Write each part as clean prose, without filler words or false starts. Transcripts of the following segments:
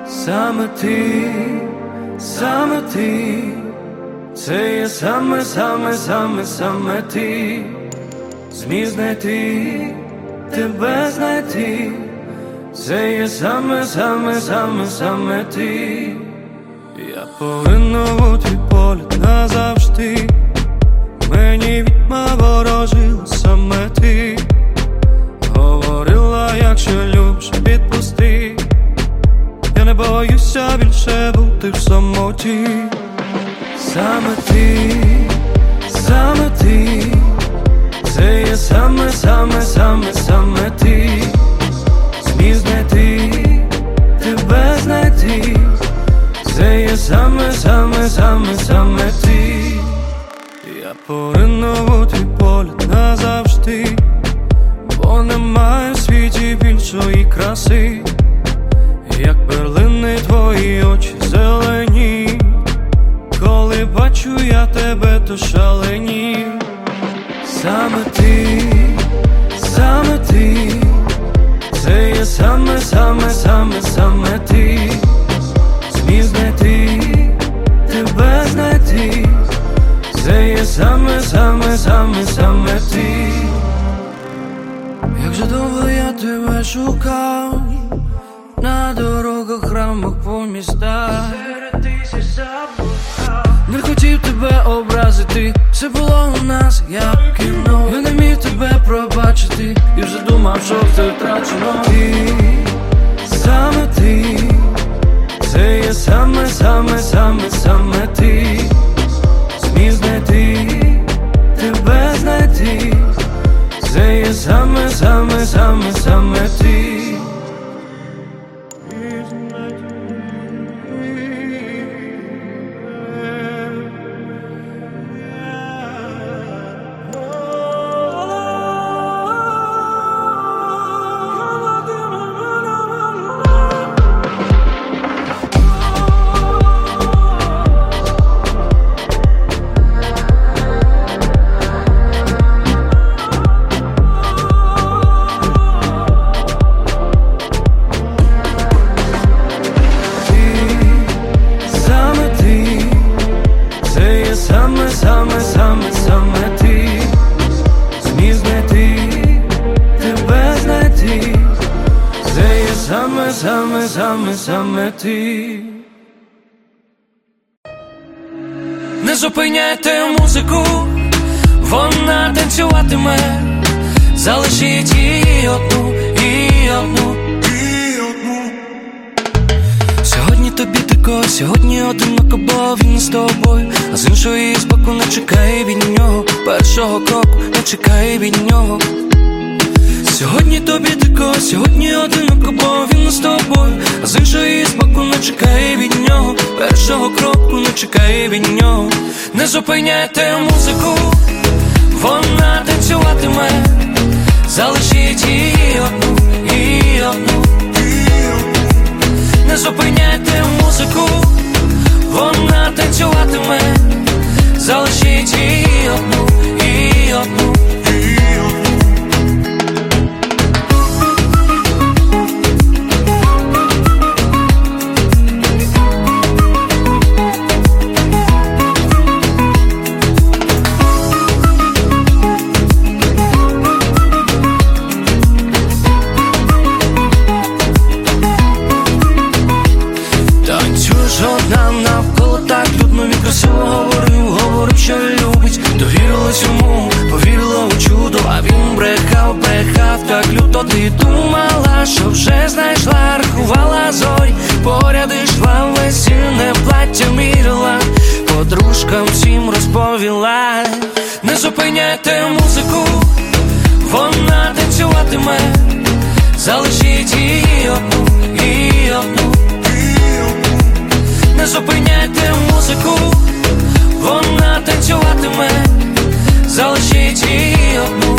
Саме ти, це є саме ти. Зміг знайти, тебе знайти, це є саме ти. Я повинна бути погляд назавжди. Мені відьма ворожила саме ти. Говорила, якщо любиш, відпусти. Я не боюся більше бути в самоті. Саме ти, це є саме ти. Зміг знайти, тебе знайти, це є саме ти. Я повинна бути погляд назавжди, бо немає в світі більшої краси, як перлини твої очі зелені. Коли бачу я тебе, то шаленію. Саме ти, це є саме ти. Зміг знайти, тебе знайти, це є саме ти. Як же довго я тебе шукав, на дорогах, храмах, по містах, серед тисяч заблукав. Не хотів тебе образити, все було у нас як кіно. Я не міг тебе пробачити, і вже думав, що все втрачено. Саме ти, це є саме ти. Зміг знайти, тебе знайти, це є саме ти. Саме ти. Зміг знайти, тебе знайти, це є саме ти. Не зупиняйте музику, вона танцюватиме. Залишіть її одну. Сьогодні тобі тако, сьогодні одиноко, бо він з тобою. А з іншої з боку не чекай від нього, першого кроку не чекай від нього. Сьогодні тобі тако, сьогодні одиноко, бо він з тобою. А з іншої з боку не чекай від нього, першого кроку не чекай від нього. Не зупиняйте музику, вона танцюватиме. Залишіть її одну. Не зупиняйте музику, вона танцюватиме. Залишіть її одну. Одна навколо так людно, він красиво говорив, що любить. Довірилась йому, повірила у чудо, а він брехав так люто. Ти думала, що вже знайшла, рахувала зорі, поряд ішла, весільне плаття міряла, подружкам всім розповіла. Не зупиняйте музику, вона танцюватиме. Залишіть її одну. Не зупиняйте музику, вона танцюватиме. Залишіть її одну.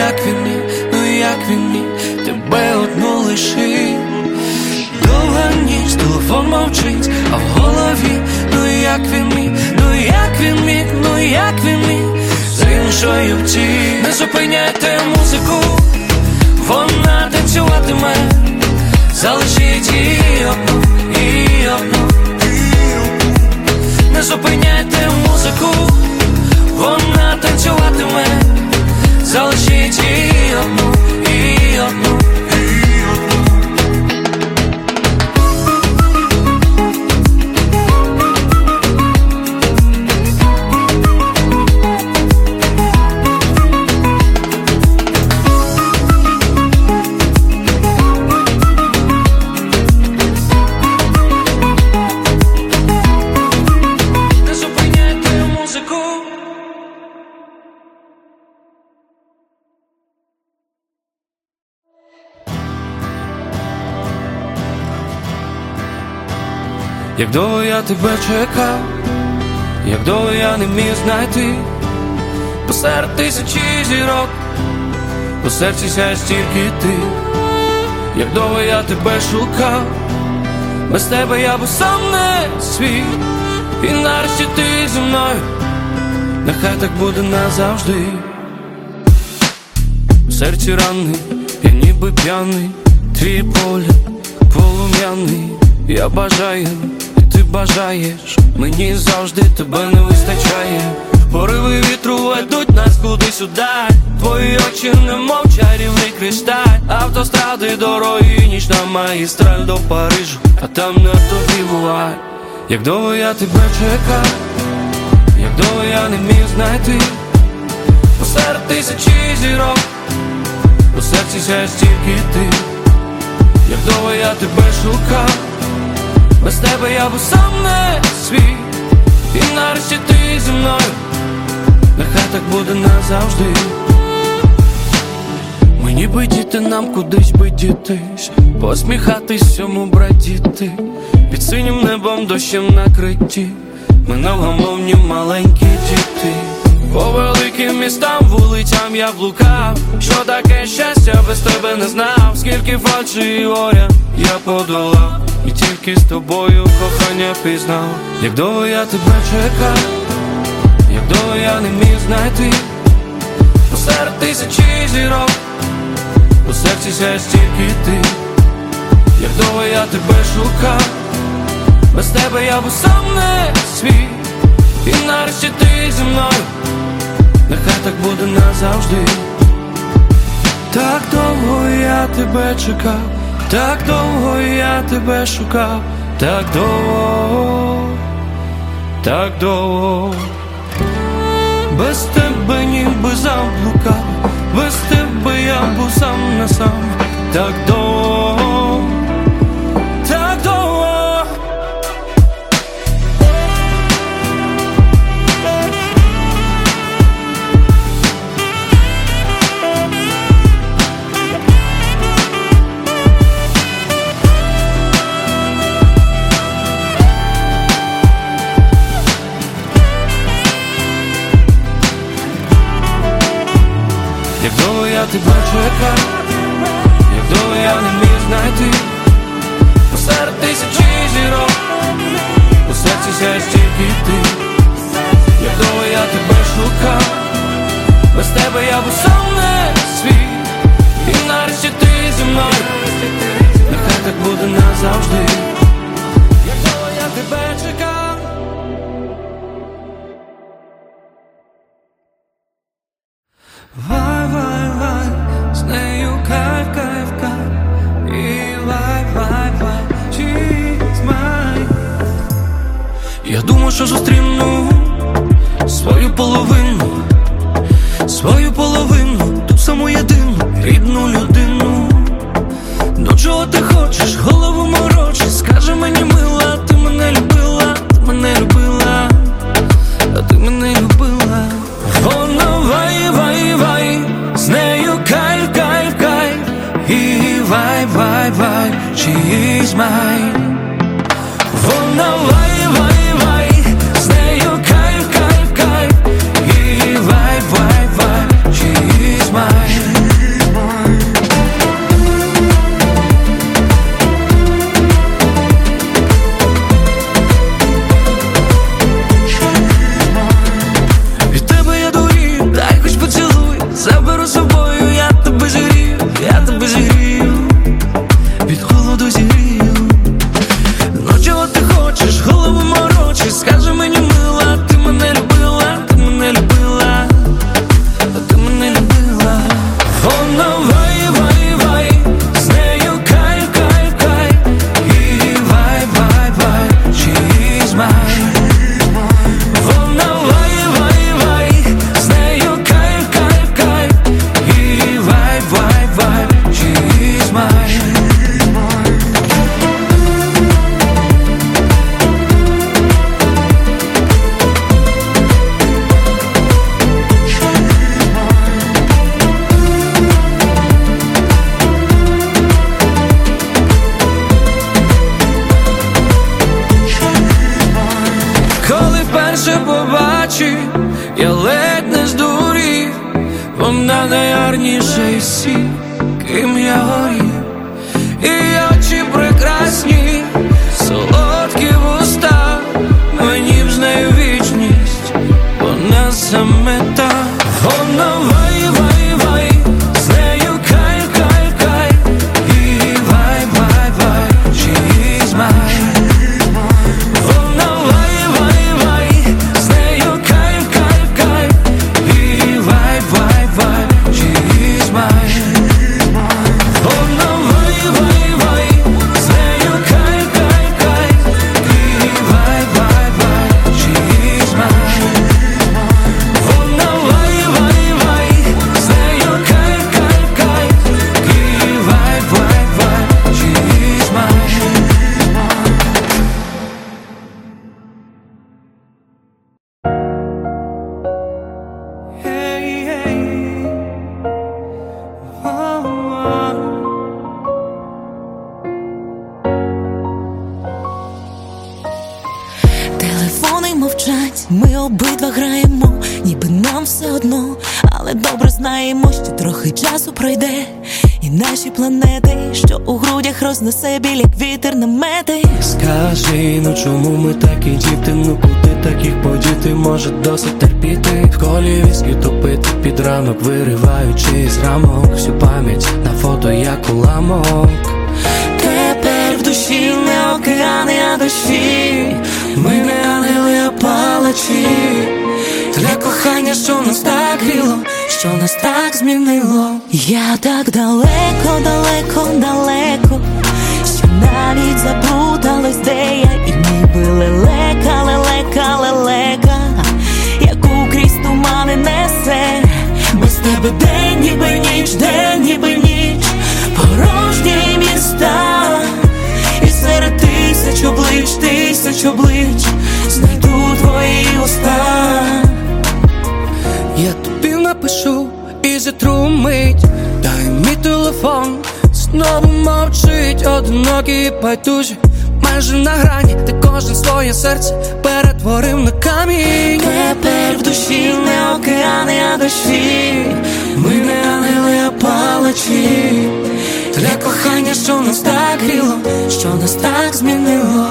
як він міг, ну як він міг тебе одну лишив. Довга ніч, телефон мовчить, а в голові, ну як він міг, ну як він міг, ну як він міг з іншою втік. Не зупиняйте музику, вона танцюватиме, залишіть її одну, її одну. Не зупиняйте музику, вона танцюватиме, залишіть її одну, її одну. Як довго я тебе чекав, як довго я не міг знайти посеред тисячі зірок, у серці сяєш тільки ти. Як довго я тебе шукав, без тебе я був сам не свій. І нарешті ти зі мною, нехай так буде назавжди. У серці ранний, я ніби п'яний, твій погляд полум'яний. Я бажаю, і ти бажаєш, мені завжди тебе не вистачає. Пориви вітру ведуть нас кудись удаль, твої очі немов чарівний кришталь. Автостради, дороги, нічна магістраль до Парижу, а там на тобі буває. Як довго я тебе чекав, як довго я не міг знайти посеред тисячі зірок, у серці сяєш тільки ти. Як довго я тебе шукав, без тебе я був сам не свій. І нарешті ти зі мною, нехай так буде назавжди. Мені би діти, нам кудись би дітись, посміхатись всьому брадіти, під синім небом дощем накриті, ми невгамовні маленькі діти. По великим містам, вулицям я блукав, що таке щастя без тебе не знав. Скільки фальші і горя я подолав, і тільки з тобою кохання пізнав. Як довго я тебе чекав, як довго я не міг знайти посеред тисячі зірок, у серці сяєш тільки ти. Як довго я тебе шукав, без тебе я був сам не свій. І нарешті ти зі мною, нехай так буде назавжди. Так довго я тебе чекав, так довго я тебе шукав, так довго, так довго. Без тебе ніби заблукав, без тебе я був сам на сам. Так довго, так довго. Як довго я тебе чекав, як довго я не міг знайти посеред тисячі зірок, у серці сяєш тільки ти. Як довго я тебе шукав, без тебе я був сам не свій. І нарешті ти зі мною, нехай так буде назавжди. Як довго я тебе чекав. Вай, вай, вай, з нею кайф, кайф, кайф. І вай, вай, вай, she's mine. Я думав, що зустріну свою половину, ту саму єдину, рідну людину. Ну чого ти хочеш, голову морочиш, скажи мені, мила, ти мене любила, ти мене любила, а ти мене любила. Вона вай, вай, вай, з нею кайф, кайф, кайф. І вай, вай, вай, she's mine. Вона вай, вай, вай, з нею кайф, кайф, кайф. І вай, вай, вай, she's mine. найгарніший всіх, ким я горів. І очі прекрасні, солодкі вуста, мені б з нею вічність, вона саме та. Вона вай-вай-вай, з нею кай-кай-кай, і вай-вай-вай, she's mine. Вона вай-вай-вай, з нею кай-кай-кай, і вай-вай-вай, she's mine. Вона вай-вай-вай, з нею кай-кай-кай, і вай-вай-вай, she's mine. Вона вай-вай-вай, з нею кай-кай-кай, і вай-вай-вай, she's mine. Hey, hey. Телефони мовчать, ми обидва граємо, ніби нам все одно, але добре знаємо, що трохи часу пройде, і наші планети, що у грудях рознесе біль, як вітер намети. Скажи, ну чому ми такі діти, ну куди таких подіти, може досить терпіти. В колі віскі топити під ранок, вириваючи з рамок всю пам'ять на фото, як уламок. Тепер в душі не океани, а дощі. Ми не ангели, а палачі. Для кохання, що нас так гріло, що нас так змінило. Я так далеко, далеко, далеко, що навіть заплуталась, де я. І ніби лелека, лелека, лелека, яку крізь тумани несе. Без тебе день ніби ніч, день ніби ніч, порожні міста. І серед тисяч облич знайду твої уста. Я тобі напишу і зітру мить, дай мій телефон, знову мовчить, одинокий і байдужі, майже на грані, де кожен своє серце перетворив на камінь. Тепер в душі не океани, а дощі. Ми не ангели, а палачі. Для кохання, що нас так гріло, що нас так змінило.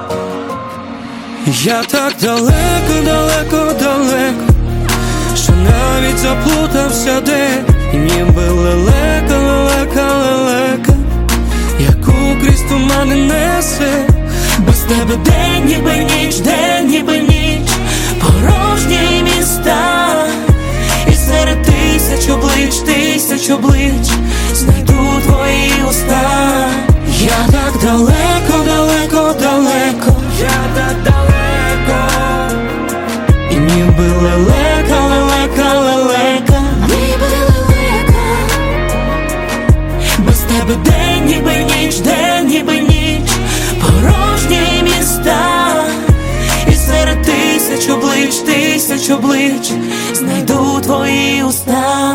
Я так далеко, далеко, далеко, що навіть заплутався де. І ніби лелека, лелека, лелека, яку крізь тумани несе. Без тебе день ніби ніч, день ніби ніч, порожні міста. І серед тисяч облич знайду твої уста. Я так далеко, далеко, далеко, Я так далеко, і ніби лелека, лелека, лелека, ніби лелека. Без тебе день ніби ніч, день ніби ніч, порожні міста. І серед тисяч облич знайду твої уста.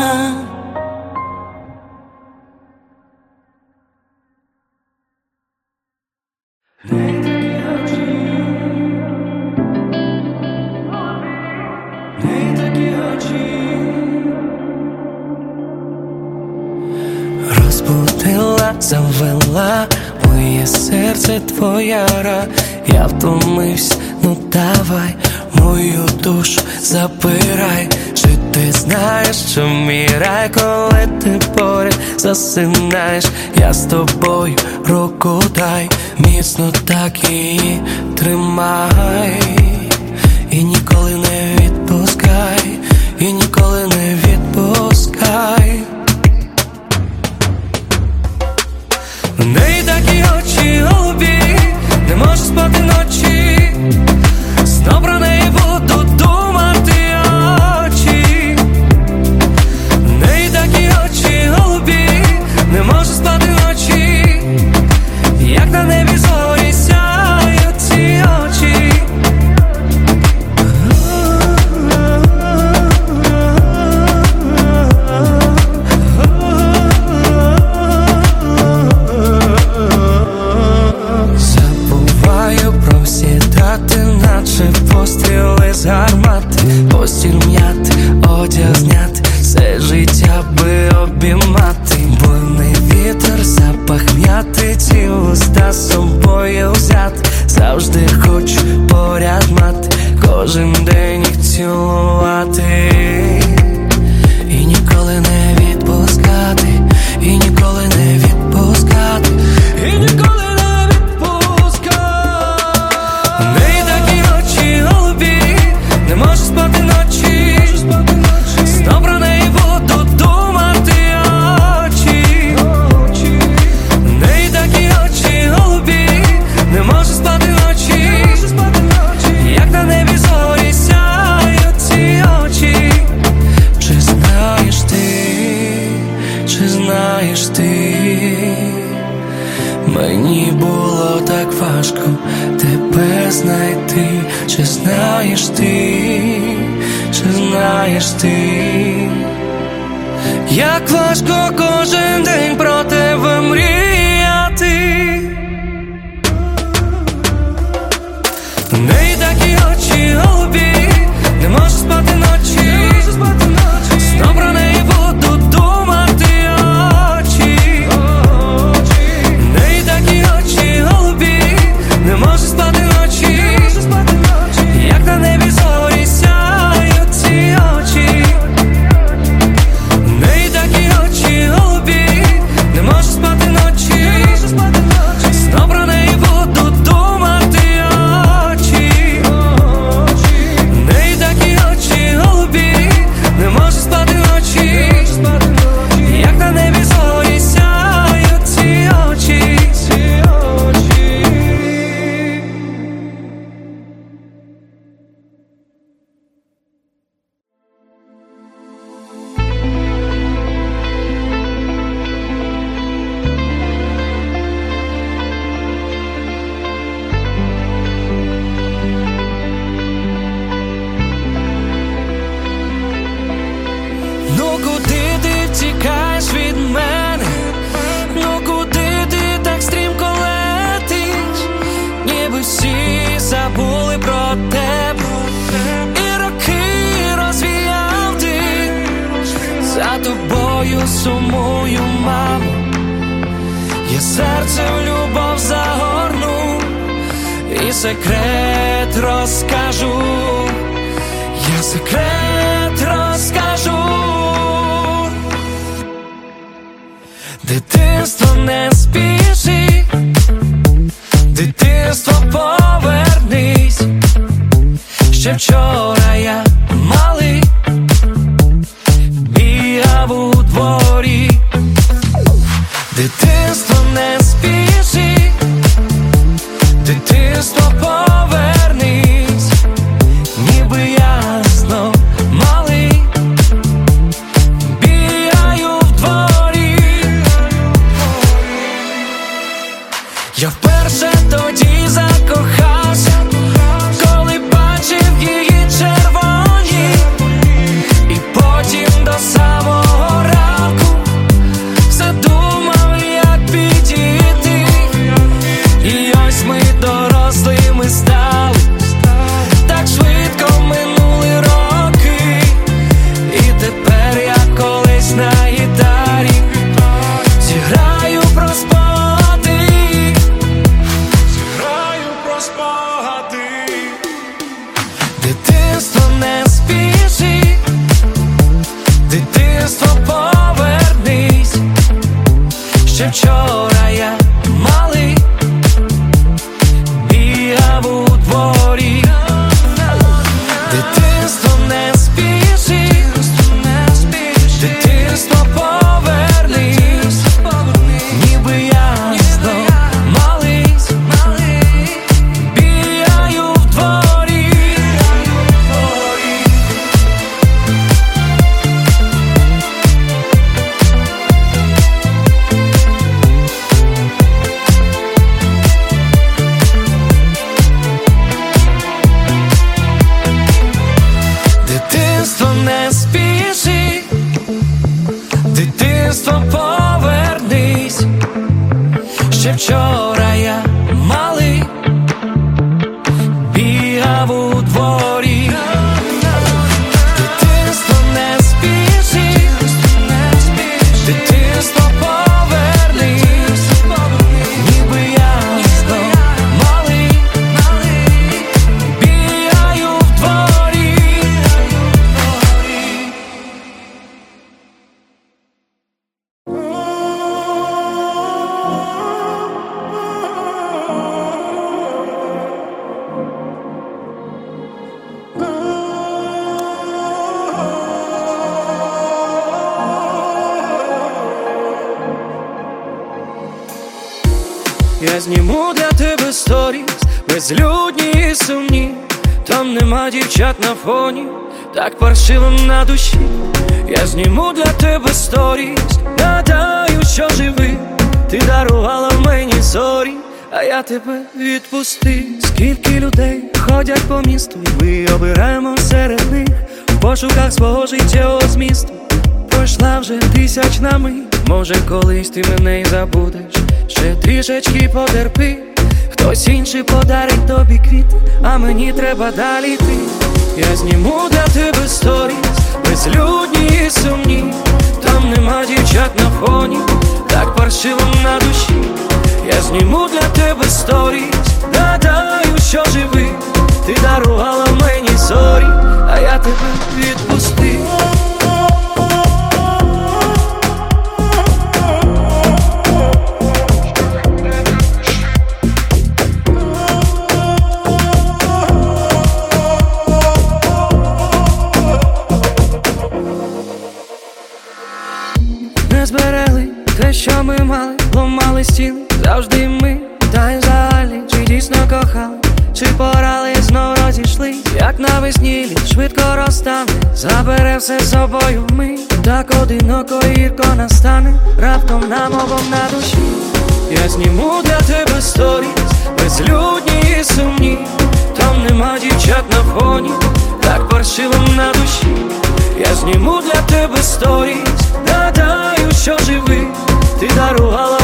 розбудила, завела моє серце твоя ра. Я втомився, ну давай мою душу забирай. Чи ти знаєш, що мій рай, коли ти поряд засинаєш? Я з тобою руку дай, міцно так її тримай. І ніколи не відпускай, і ніколи не відпускай. В неї такі очі голубі, не можу спати ночі, знов про неї буду думати очі. В неї такі очі голубі, не можу спати ночі, як на небі зорі сяють ці очі. Наче постріли з гармати, постіль м'яти, одяг зняти, все життя би завжди хочу поряд мати, кожен день їх цілувати. І ніколи не відпускати, і ніколи не відпускати, і ніколи не відпускати. У неї такі очі голубі, не можу спати ночі, знов про неї буду думати очі. У неї такі очі голубі, не можу спати ночі, як на небі зорі сяють ці очі. Чи знаєш ти, мені було так важко тебе знайти. Чи знаєш ти, як важко кожен день про тебе мріяти. У неї такі очі голубі, не можу спати ночі, знов про неї буду думати очі. У неї такі очі голубі, не можу спати ночі, як на небі зорі сяють ці очі. У неї такі очі голубі, не можу спати ночі, знов про неї буду думати очі. У неї такі очі голубі, не можу спати ночі, як на небі зорі сяють ці очі. Ну куди ти втікаєш від мене? Ну куди ти так стрімко летиш? Ніби всі забули про тебе, і роки розвіяв ти. За тобою сумую, мамо, я серце в любов загорну, і секрет розкажу, я секрет розкажу. Дитинство не спіши, дитинство повернись. Ще вчора я малий, бігав у дворі. Дитинство не спіши, дитинство повернись. Ніби я знов малий, бігаю в дворі. Я вперше тоді закохався, коли бачив її червоні, і потім до самого ранку все думав, як підійти. І ось ми дорослими стали, так швидко минули роки. І тепер я колись на гітарі зіграю про спогади, зіграю про спогади. Дитинство не спіши, дитинство повернись. Ще вчора я малий, бігав у дворі. Дитинство не спіши, дитинство повернись. Ніби я знов малий, бігаю в дворі. Дитинство не спіши, дитинство повернись. Ще вчора я малий, бігав у дворі. Дитинство не спіши, дитинство повернись. Ніби я знов малий, Я зніму для тебе сторіс, безлюдні і сумні. Там нема дівчат на фоні, так паршиво на душі. Я зніму для тебе сторіс, гадаю, що живий. Ти дарувала мені зорі, а я тебе відпустив. Скільки людей ходять по місту, і ми обираємо серед них в пошуках свого життєвого змісту. Пройшла вже тисячна мить, може колись ти мене й забудеш. Ще трішечки потерпи, хтось інший подарить тобі квіти, а мені треба далі йти. Я зніму для тебе сторіс, безлюдні і сумні. Там нема дівчат на фоні, так паршиво на душі. Я зніму для тебе сторіс, гадаю, що живий. Ти дарувала мені зорі, а я тебе відпустив. Не зберегли те, що ми мали, ламали стіни завжди ми. Та й взагалі, чи дійсно кохали, чи порали, знов розійшли. Як навесні літ швидко розтане, забере все з собою ми. Так одиноко і гірко настане, раптом нам обом на душі. Я зніму для тебе сторіс, безлюдні і сумні. Там нема дівчат на фоні, так паршиво на душі. Я зніму для тебе сторіс, гадаю, що живий. Ти дарувала